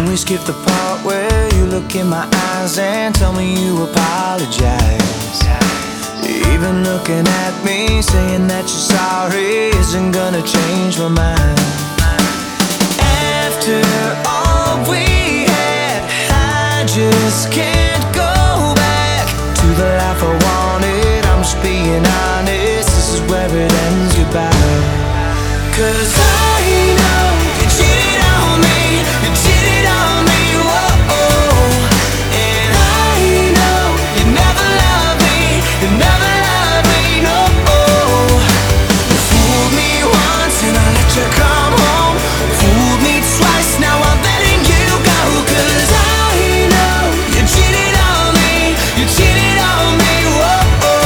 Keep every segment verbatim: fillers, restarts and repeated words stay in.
Can we skip the part where you look in my eyes and tell me you apologize? Even looking at me, saying that you're sorry isn't gonna change my mind. After all we had, I just can't go back to the life I wanted. I'm just being honest, this is where it ends, goodbye. Cause I know you cheated on me, you cheated on me, whoa. And I know you never loved me, you never loved me, no. You fooled me once and I let you come home, fooled me twice, now I'm letting you go. Cause I know you cheated on me, you cheated on me, whoa.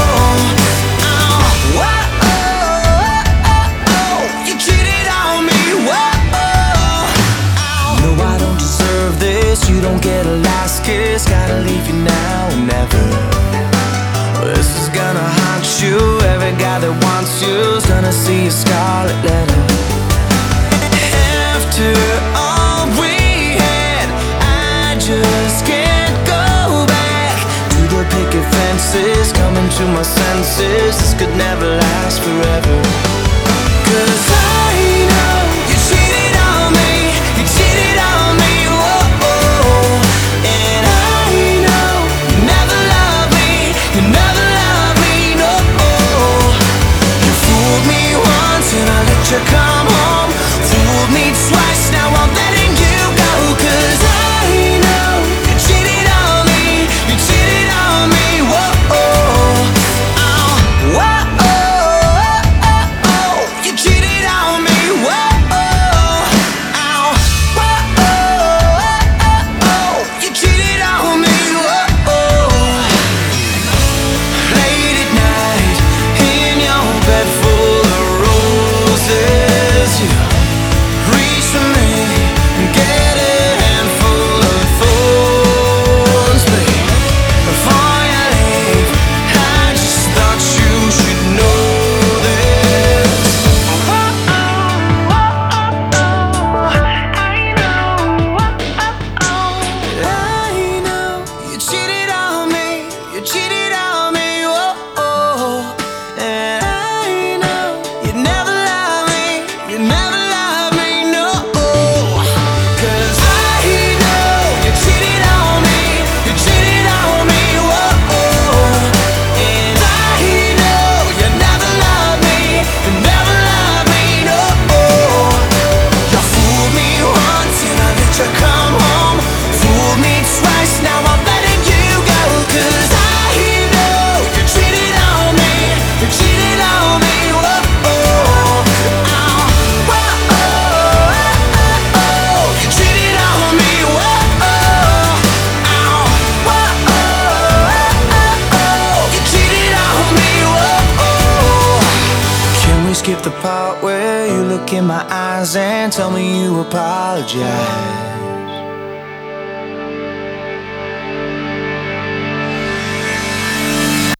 You don't get a last kiss, gotta leave you now or never. This is gonna haunt you, every guy that wants you's gonna see a scarlet letter. After all we had, I just can't go back to the picket fences, coming to my senses. This could never last forever. Cause I know you cheated on me, you cheated on me, whoa. You come home, fooled me twice, now I'm letting you go. Cause I know you cheated on me, you cheated on me, whoa. Oh, whoa, oh, oh, you cheated on me, whoa. Oh, whoa, oh, you cheated on me, whoa. Late at night, in your bed full of roses, you reach for me and get a handful of thorns, babe. Before you leave, I just thought you should know this. Oh, oh, oh, oh, oh. I know, oh, oh, oh. I know you cheated on me, you cheated on me, oh, oh. And I know you never loved me, you never loved me, no. Cause I know you cheated on me, you cheated on me, whoa. And I know you never loved me, you never loved me, no. You fooled me once and I let you come home, fooled me twice, now I'm letting you go. Cause I know you cheated on me, you cheated on me, whoa. Skip the part where you look in my eyes and tell me you apologize.